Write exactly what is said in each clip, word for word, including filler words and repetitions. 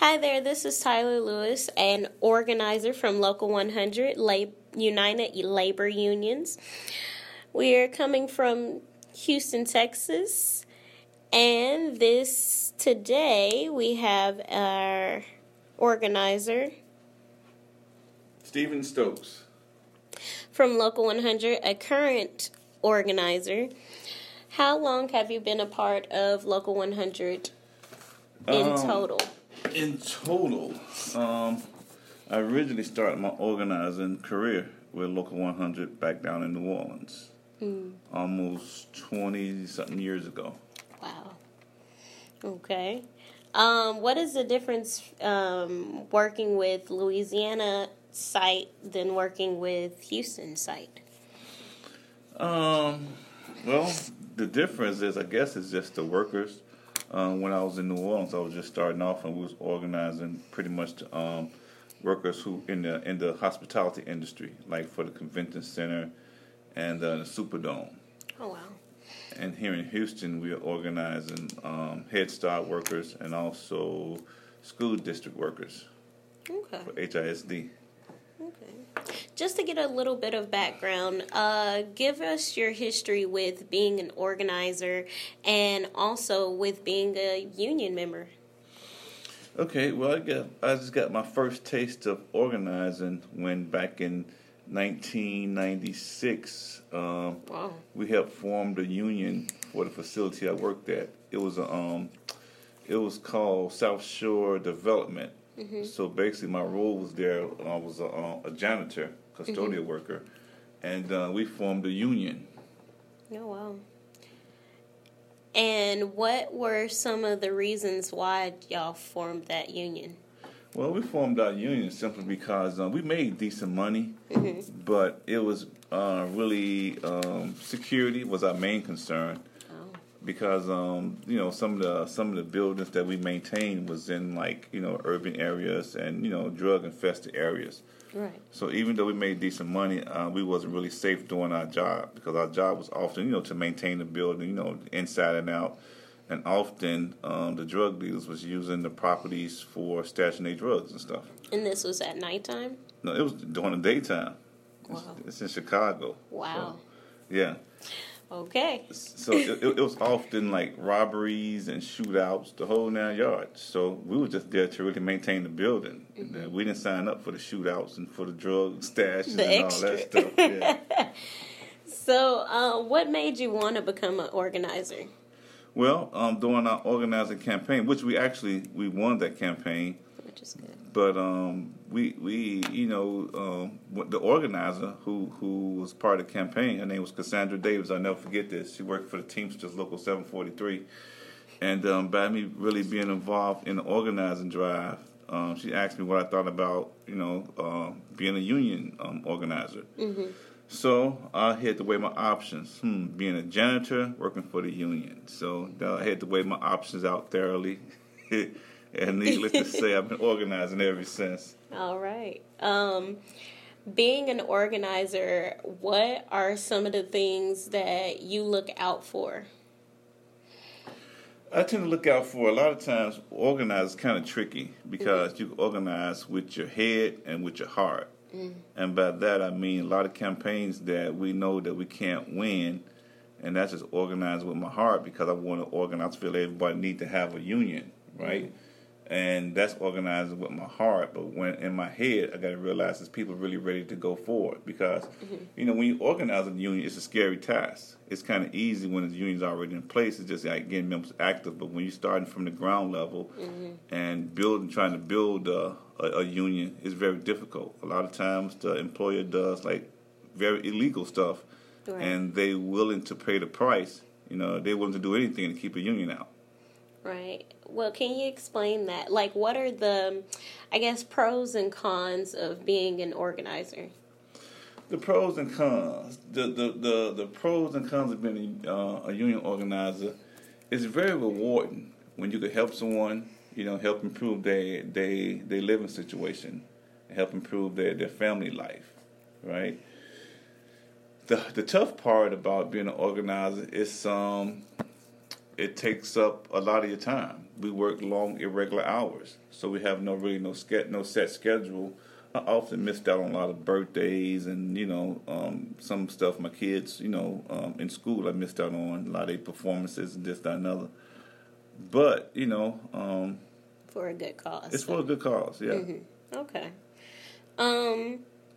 Hi there, this is Tyler Lewis, an organizer from Local one hundred Lab- United Labor Unions. We are coming from Houston, Texas, and this today we have our organizer Stephen Stokes from Local one hundred, a current organizer. How long have you been a part of Local one hundred in um, total? In total, um, I originally started my organizing career with Local one hundred back down in New Orleans, mm. almost twenty-something years ago. Wow. Okay. Um, what is the difference um, working with Louisiana site than working with Houston site? Um, well, the difference is, I guess, it's just the workers. Um, when I was in New Orleans, I was just starting off, and we was organizing pretty much the, um, workers who in the in the hospitality industry, like for the convention center and uh, the Superdome. Oh wow! And here in Houston, we are organizing um, Head Start workers and also school district workers okay. for H I S D. Okay. Just to get a little bit of background, uh, give us your history with being an organizer and also with being a union member. Okay, well, I got I just got my first taste of organizing when back in nineteen ninety-six. Um, wow. We helped form the union for the facility I worked at. It was a, um, it was called South Shore Development. Mm-hmm. So basically, my role was there. I was a, a janitor, custodial mm-hmm. worker, and uh, we formed a union. Oh wow! And what were some of the reasons why y'all formed that union? Well, we formed our union simply because uh, we made decent money, mm-hmm. but it was uh, really um, security was our main concern. Because um, you know some of the some of the buildings that we maintained was in like you know urban areas and you know drug infested areas. Right. So even though we made decent money, uh, we wasn't really safe doing our job because our job was often you know to maintain the building you know inside and out, and often um, the drug dealers was using the properties for stashing their drugs and stuff. And this was at nighttime? No, it was during the daytime. Wow. It's, it's in Chicago. Wow. So, yeah. Okay. So it, it was often like robberies and shootouts, the whole nine yards. So we were just there to really maintain the building. Mm-hmm. We didn't sign up for the shootouts and for the drug stashes the and extra. all that stuff. Yeah. So uh, what made you want to become an organizer? Well, um, during our organizing campaign, which we actually, we won that campaign. Which is good. But um, we, we, you know, um, the organizer who, who was part of the campaign, her name was Cassandra Davis. I'll never forget this. She worked for the Teamsters Local seven forty-three. And um, by me really being involved in the organizing drive, um, she asked me what I thought about, you know, uh, being a union um, organizer. Mm-hmm. So I had to weigh my options. Hmm, being a janitor, working for the union. So I had to weigh my options out thoroughly. And needless to say, I've been organizing ever since. All right. Um, being an organizer, what are some of the things that you look out for? I tend to look out for, a lot of times, organize is kind of tricky because mm-hmm. you can organize with your head and with your heart. Mm. And by that, I mean a lot of campaigns that we know that we can't win, and that's just organized with my heart because I want to organize, feel everybody need to have a union, right? Mm-hmm. And that's organizing with my heart. But when in my head, I got to realize there's people really ready to go forward. Because, mm-hmm. you know, when you organize a union, it's a scary task. It's kind of easy when the union's already in place. It's just like getting members active. But when you're starting from the ground level mm-hmm. and building, trying to build a, a, a union, it's very difficult. A lot of times the employer does, like, very illegal stuff. Right. And they're willing to pay the price. You know, they're willing to do anything to keep a union out. Right. Well, can you explain that? Like, what are the, I guess, pros and cons of being an organizer? The pros and cons. The the, the, the pros and cons of being a, uh, a union organizer is very rewarding when you could help someone, you know, help improve their, their, their living situation, help improve their, their family life, right? The the tough part about being an organizer is um it takes up a lot of your time. We work long, irregular hours, so we have no really no ske- no set schedule. I often missed out on a lot of birthdays and, you know, um, some stuff my kids, you know, um, in school I missed out on, a lot of their performances and this, that, and other. But, you know... Um, for a good cause. It's so. For a good cause, yeah. Mm-hmm. Okay. Um.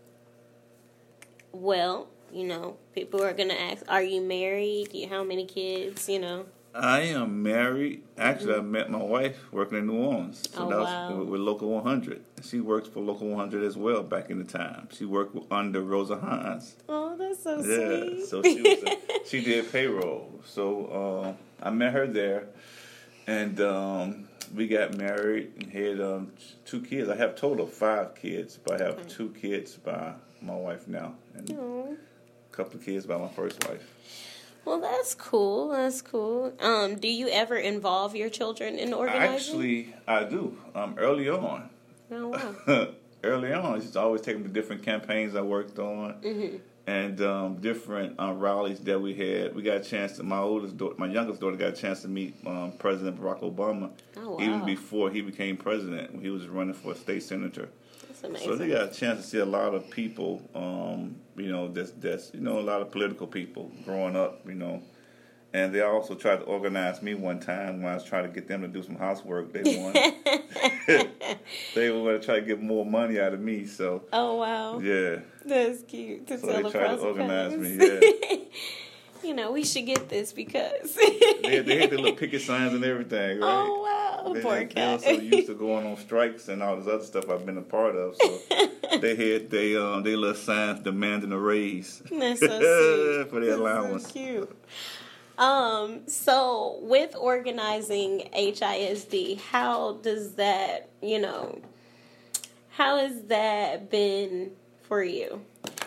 Well, you know, people are going to ask, are you married? How many kids, you know? I am married. Actually, mm-hmm. I met my wife working in New Orleans. So oh, that was wow. with, with Local one hundred. She worked for Local one hundred as well back in the time. She worked under Rosa Hines. Oh, that's so yeah, sweet. Yeah, so she was a, she did payroll. So uh, I met her there, and um, we got married and had um, two kids. I have a total of five kids, but I have okay. two kids by my wife now, and Aww. a couple of kids by my first wife. Well, that's cool. That's cool. Um, do you ever involve your children in organizing? Actually, I do. Um, early on. Oh, wow. early on, I used to always take them to different campaigns I worked on, mm-hmm. and um, different um, rallies that we had. We got a chance to, my oldest daughter, my youngest daughter got a chance to meet um, President Barack Obama, oh, wow. even before he became president, when he was running for a state senator. That's amazing. So they got a chance to see a lot of people, um, you know, that's, that's, you know, a lot of political people growing up, you know. And they also tried to organize me one time when I was trying to get them to do some housework. They wanted, they were going to try to get more money out of me. So, oh wow, yeah, that's cute. To so tell they the tried to organize me. Yeah, you know, we should get this because they, they had the little picket signs and everything, right? Oh wow, they, poor they, cat. They also used to going on strikes and all this other stuff I've been a part of. So they had they um they little signs demanding a raise. That's so sweet. For their that's allowance. So cute. Um, so with organizing H I S D, how does that, you know, how has that been for you?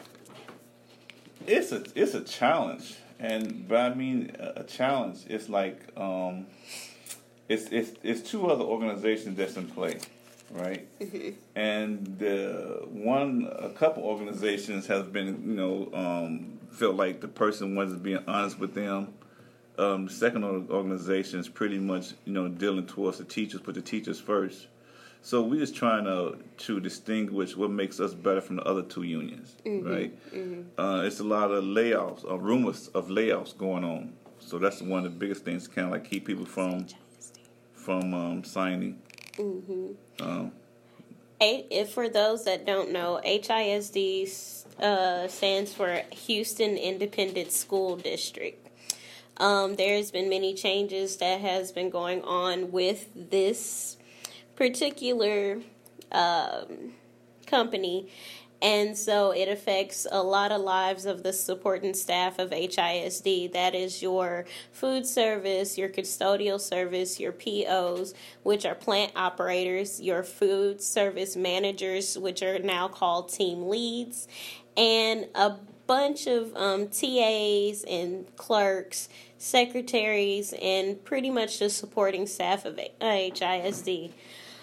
It's a it's a challenge, and but I mean a challenge. It's like um, it's it's it's two other organizations that's in play, right? Mm-hmm. And the one a couple organizations has been you know um, felt like the person wasn't being honest with them. Um, the second organization is pretty much, you know, dealing towards the teachers, put the teachers first. So we're just trying to to distinguish what makes us better from the other two unions, mm-hmm, right? Mm-hmm. Uh, it's a lot of layoffs, or rumors of layoffs going on. So that's one of the biggest things, kind of like keep people from from um, signing. Mm-hmm. Um, A- for those that don't know, H I S D uh, stands for Houston Independent School District. Um, there's been many changes that has been going on with this particular um, company, and so it affects a lot of lives of the supporting staff of H I S D. That is your food service, your custodial service, your P Os, which are plant operators, your food service managers, which are now called team leads, and a bunch of um, T As and clerks, secretaries, and pretty much the supporting staff of H I S D.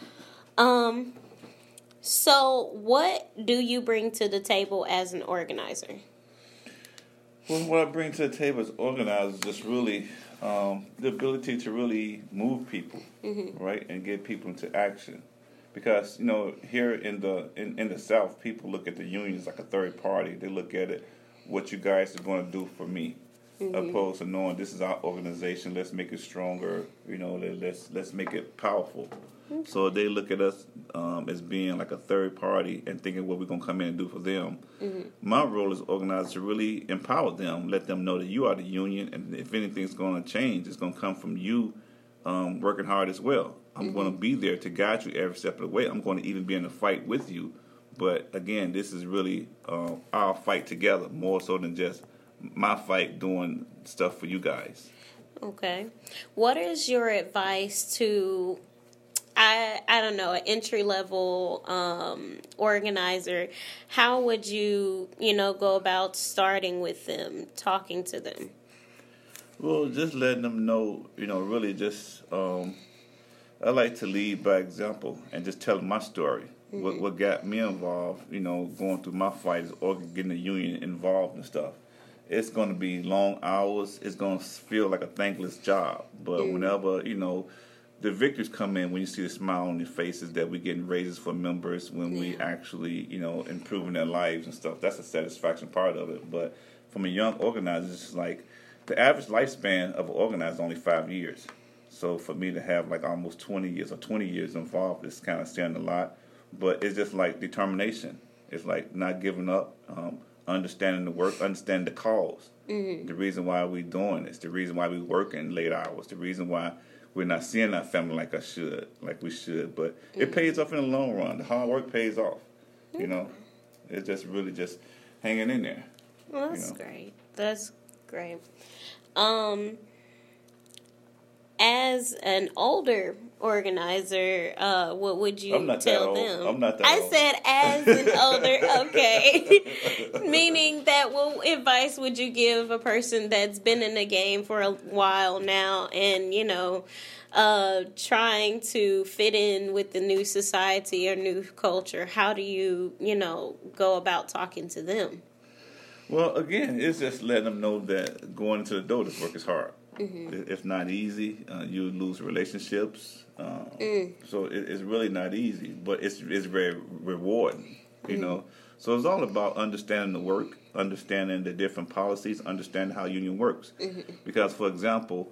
Um, so what do you bring to the table as an organizer? Well, what I bring to the table as organizer is just really um, the ability to really move people, mm-hmm. right, and get people into action. Because, you know, here in the in, in the South, people look at the unions like a third party. They look at it, what you guys are going to do for me, mm-hmm. opposed to knowing this is our organization. Let's make it stronger. You know, let's let's make it powerful. Okay. So they look at us um, as being like a third party and thinking what we're going to come in and do for them. Mm-hmm. My role as organizer to really empower them, let them know that you are the union, and if anything's going to change, it's going to come from you um, working hard as well. I'm mm-hmm. going to be there to guide you every step of the way. I'm going to even be in a fight with you. But again, this is really uh, our fight together, more so than just my fight doing stuff for you guys. Okay. What is your advice to, I I don't know, an entry-level um, organizer? How would you, you know, go about starting with them, talking to them? Well, just letting them know, you know, really just, um, I like to lead by example and just tell them my story. Mm-hmm. What what got me involved, you know, going through my fight is or getting the union involved and stuff. it's going to be long hours. It's going to feel like a thankless job. But mm. whenever, you know, the victories come in when you see the smile on their faces that we're getting raises for members, when yeah. we actually, you know, improving their lives and stuff. That's a satisfaction part of it. But from a young organizer, it's just like the average lifespan of an organizer is only five years. So for me to have like almost twenty years or twenty years involved is kind of saying a lot. But it's just like determination. It's like not giving up, um, understanding the work, understanding the cause, mm-hmm. the reason why we're doing this, the reason why we're working late hours, the reason why we're not seeing our family like I should, like we should. But mm-hmm. it pays off in the long run. The hard work pays off. Mm-hmm. You know, it's just really just hanging in there. Well, that's you know? great. That's great. Um, as an older organizer, uh, what would you I'm not tell that them? Old. I'm not that I old. said as an older, okay. Meaning that what advice would you give a person that's been in the game for a while now and, you know, uh, trying to fit in with the new society or new culture? How do you, you know, go about talking to them? Well, again, it's just letting them know that going into the door, this work is hard. Mm-hmm. It's not easy. Uh, you lose relationships. Um, mm. So it, it's really not easy, but it's it's very rewarding, you mm. know. So it's all about understanding the work, understanding the different policies, understanding how union works. Mm-hmm. Because, for example,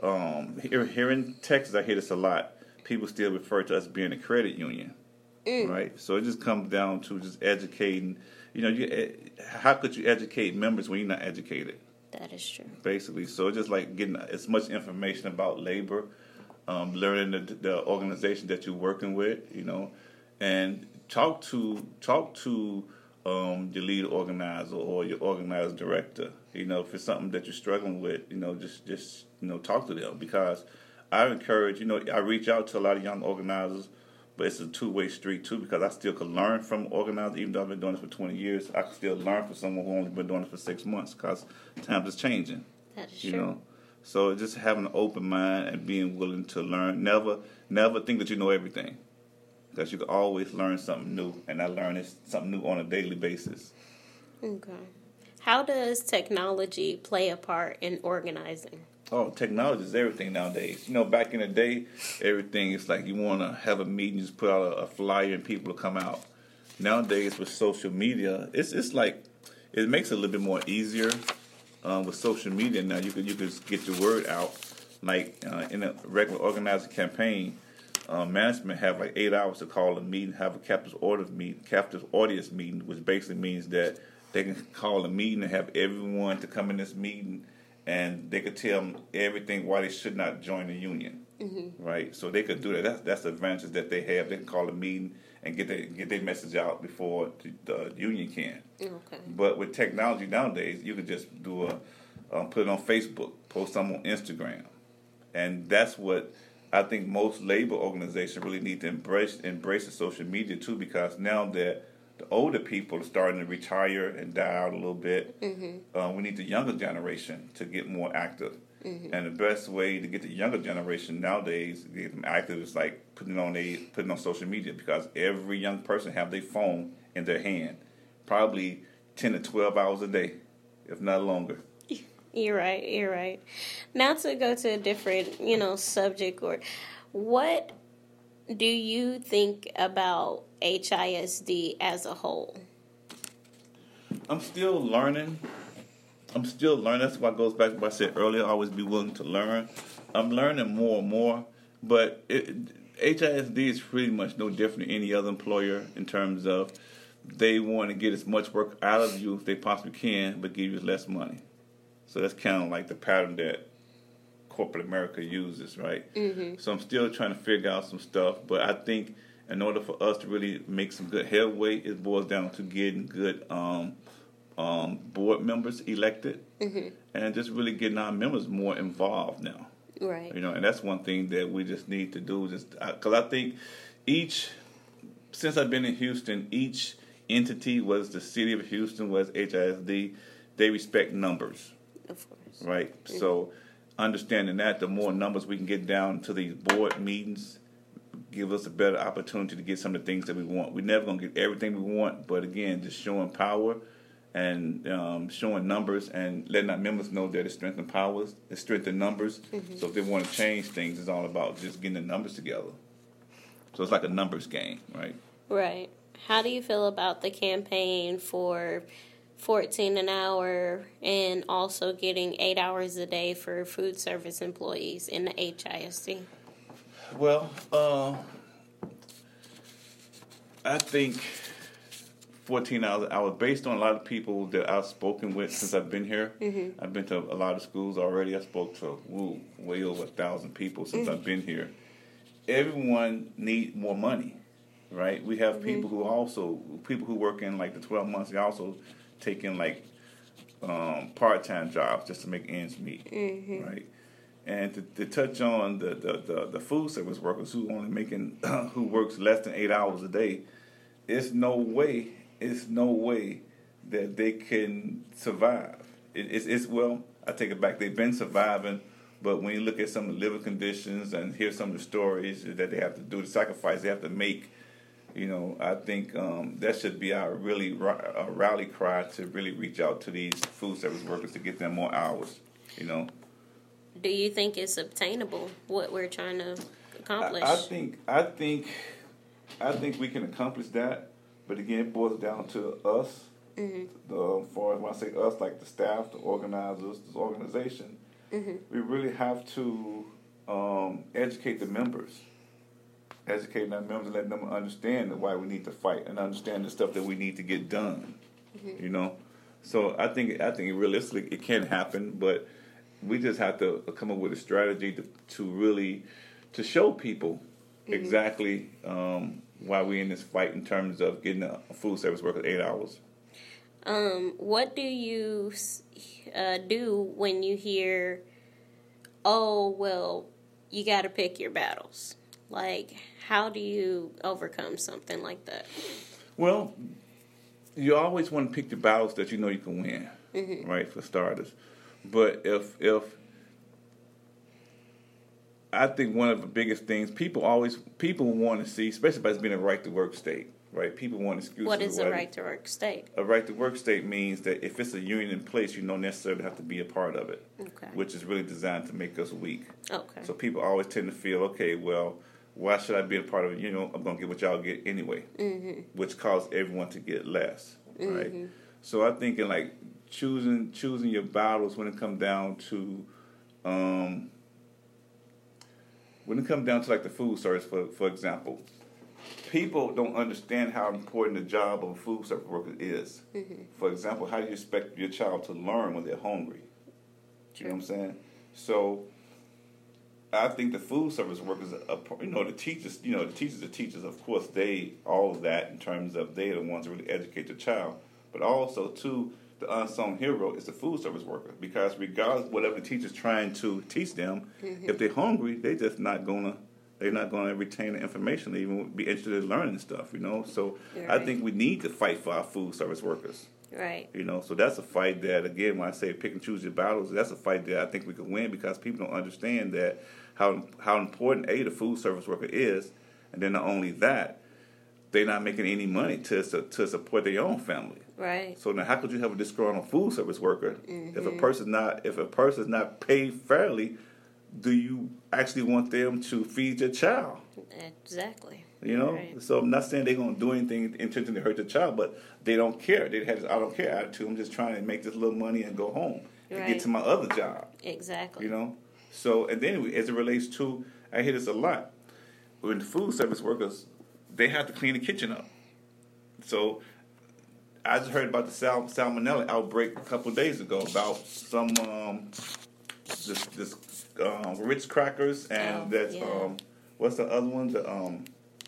um, here, here in Texas, I hear this a lot. People still refer to us being a credit union, mm. right? So it just comes down to just educating. You know, you, how could you educate members when you're not educated? That is true. Basically, so it's just like getting as much information about labor, um, learning the, the organization that you're working with, you know, and talk to talk to um, your lead organizer or your organizer director. You know, if it's something that you're struggling with, you know, just just you know talk to them, because I encourage, you know, I reach out to a lot of young organizers. But it's a two-way street, too, because I still can learn from organizers. Even though I've been doing this for twenty years, I can still learn from someone who only been doing it for six months because times is changing. That is you true. know? So just having an open mind and being willing to learn. Never never think that you know everything, because you can always learn something new, and I learn something new on a daily basis. Okay. How does technology play a part in organizing? Oh, technology is everything nowadays. You know, back in the day, everything is like you want to have a meeting, just put out a, a flyer and people will come out. Nowadays, with social media, it's it's like it makes it a little bit more easier um, with social media. Now you can you can get your word out. Like uh, in a regular organizing campaign, uh, management have like eight hours to call a meeting, have a captive audience meeting, captive audience meeting, which basically means that they can call a meeting and have everyone to come in this meeting. And they could tell them everything why they should not join the union, mm-hmm. right? So they could do that. That's that's the advantage that they have. They can call a meeting and get their get their message out before the, the union can. Okay. But with technology nowadays, you could just do a um, put it on Facebook, post something on Instagram, and that's what I think most labor organizations really need to embrace embrace the social media too, because now that the older people are starting to retire and die out a little bit. Mm-hmm. Uh, we need the younger generation to get more active. Mm-hmm. And the best way to get the younger generation nowadays to get them active is like putting on a putting on social media, because every young person have their phone in their hand, probably ten to twelve hours a day, if not longer. You're right. You're right. Now to go to a different, you know, subject, or what do you think about H I S D as a whole? I'm still learning. I'm still learning. That's why it goes back to what I said earlier. Always be willing to learn. I'm learning more and more. But it, H I S D is pretty much no different than any other employer in terms of they want to get as much work out of you as they possibly can, but give you less money. So that's kind of like the pattern that corporate America uses, right? Mm-hmm. So I'm still trying to figure out some stuff, but I think in order for us to really make some good headway, it boils down to getting good um, um, board members elected, mm-hmm. and just really getting our members more involved now. Right. You know, and that's one thing that we just need to do. Just because I think each, since I've been in Houston, each entity, was the city of Houston, was H I S D, they respect numbers. Of course. Right. Mm-hmm. So understanding that, the more numbers we can get down to these board meetings, give us a better opportunity to get some of the things that we want. We're never going to get everything we want, but again, just showing power and um, showing numbers and letting our members know that it's strength and powers, it's strength in numbers. Mm-hmm. So if they want to change things, it's all about just getting the numbers together. So it's like a numbers game, right? Right. How do you feel about the campaign for fourteen an hour and also getting eight hours a day for food service employees in the H I S D? Well, uh, I think fourteen hours an hour, based on a lot of people that I've spoken with since I've been here. Mm-hmm. I've been to a lot of schools already. I spoke to woo, way over a thousand people since mm-hmm. I've been here. Everyone needs more money, right? We have mm-hmm. people who also, people who work in like the twelve months, they also taking like um, part-time jobs just to make ends meet, mm-hmm. right? And to, to touch on the, the, the, the food service workers who only making, who works less than eight hours a day, it's no way, it's no way that they can survive. It, it's, it's, well, I take it back, they've been surviving, but when you look at some of the living conditions and hear some of the stories that they have to do, the sacrifice they have to make, you know, I think um, that should be our really a rally cry to really reach out to these food service workers to get them more hours, you know. Do you think it's obtainable, what we're trying to accomplish? I, I think I think I think we can accomplish that, but again, it boils down to us. Mm-hmm. The, for when I say us, like the staff, the organizers, the organization, mm-hmm. we really have to um, educate the members, educating our members, and letting them understand why we need to fight and understand the stuff that we need to get done. Mm-hmm. You know, so I think I think realistically it can happen, but we just have to come up with a strategy to, to really to show people mm-hmm. exactly um, why we're in this fight in terms of getting a food service worker eight hours. Um, what do you uh, do when you hear, oh, well, you got to pick your battles? Like, how do you overcome something like that? Well, you always want to pick the battles that you know you can win, mm-hmm. right, for starters. But if if I think one of the biggest things people always people want to see, especially by being a right to work state, right? People want excuses. What is a right to work state? A right to work state means that if it's a union in place, you don't necessarily have to be a part of it, okay. which is really designed to make us weak. Okay. So people always tend to feel, okay, well, why should I be a part of it? You know, I'm gonna get what y'all get anyway, mm-hmm. which causes everyone to get less, mm-hmm. right? So I think in like. Choosing choosing your battles when it comes down to um, when it comes down to like the food service, for for example, people don't understand how important the job of a food service worker is. Mm-hmm. For example, how do you expect your child to learn when they're hungry? True. You know what I'm saying? So I think the food service workers, are, you know, the teachers, you know, the teachers, the teachers, of course, they all of that in terms of they are the ones that really educate the child, but also too. The unsung hero is the food service worker, because regardless of whatever the teacher's trying to teach them, mm-hmm. if they're hungry, they're just not gonna they're not gonna retain the information. They even be interested in learning stuff, you know. So right. I think we need to fight for our food service workers. Right. You know, so that's a fight that, again, when I say pick and choose your battles, that's a fight that I think we can win, because people don't understand that how how important a the food service worker is, and then not only that, they're not making any money to to support their own family. Right. So now, how could you have a disgruntled food service worker mm-hmm. if a person not if a person's not paid fairly? Do you actually want them to feed your child? Exactly. You know. Right. So I'm not saying they're going to do anything intentionally to hurt the child, but they don't care. They have this I don't care attitude. I'm just trying to make this little money and go home and right. get to my other job. Exactly. You know. So and then as it relates to, I hear this a lot. When food service workers, they have to clean the kitchen up. So. I just heard about the sal- salmonella outbreak a couple of days ago about some um, this, this um, Ritz crackers and oh, that's yeah. um, what's the other one? The um,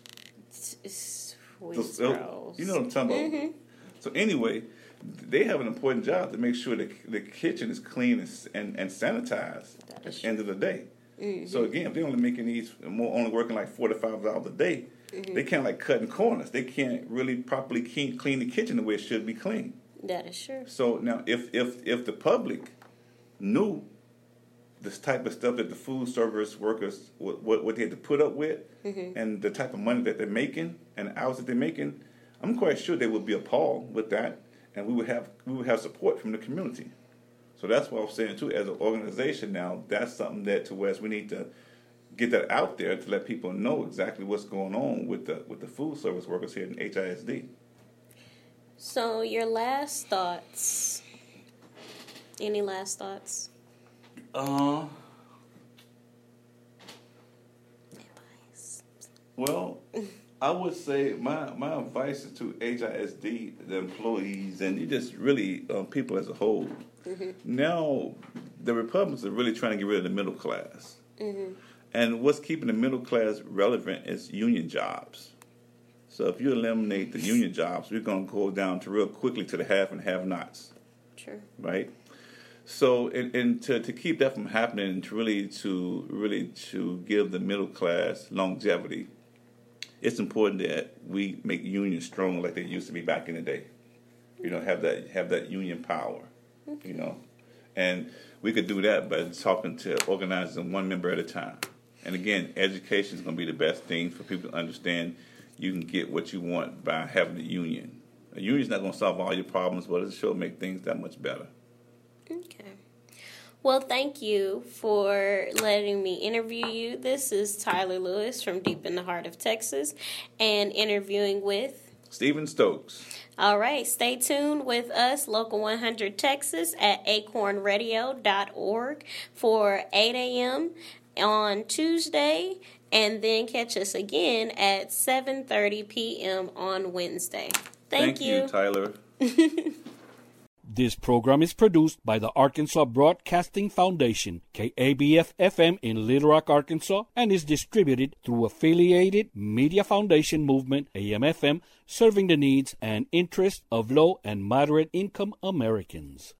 Swiss the, rolls. You know what I'm talking about. Mm-hmm. So anyway, they have an important job to make sure that the kitchen is clean and and, and sanitized at the end of the day. Mm-hmm. So again, if they're only making these, more only working like four to five hours a day. Mm-hmm. They can't like cutting corners. They can't really properly clean, clean the kitchen the way it should be cleaned. That is true. So now, if if if the public knew this type of stuff that the food service workers what what, what they had to put up with, mm-hmm. and the type of money that they're making and the hours that they're making, I'm quite sure they would be appalled with that. and we would have we would have support from the community. So that's what I'm saying too. As an organization now, that's something that to West we need to get that out there to let people know exactly what's going on with the with the food service workers here in H I S D. So your last thoughts? Any last thoughts? Uh, well, I would say my, my advice is to H I S D, the employees, and just really um, people as a whole. Mm-hmm. Now, the Republicans are really trying to get rid of the middle class. Mm-hmm. And what's keeping the middle class relevant is union jobs. So if you eliminate the union jobs, we're going to go down to real quickly to the have and have-nots. Sure. Right? So, and, and to, to keep that from happening, and to really to really to give the middle class longevity, it's important that we make unions strong like they used to be back in the day. You know, have that have that union power. Okay. You know, and we could do that by talking to organizing one member at a time. And again, education is going to be the best thing for people to understand. You can get what you want by having a union. A union is not going to solve all your problems, but it sure make things that much better. Okay. Well, thank you for letting me interview you. This is Tyler Lewis from deep in the heart of Texas, and interviewing with Stephen Stokes. All right. Stay tuned with us, Local one hundred Texas, at acorn radio dot org for eight a.m. on Tuesday, and then catch us again at seven thirty p.m. on Wednesday. Thank, Thank you. you, Tyler. This program is produced by the Arkansas Broadcasting Foundation, K A B F F M in Little Rock, Arkansas, and is distributed through Affiliated Media Foundation Movement, A M F M, serving the needs and interests of low and moderate income Americans.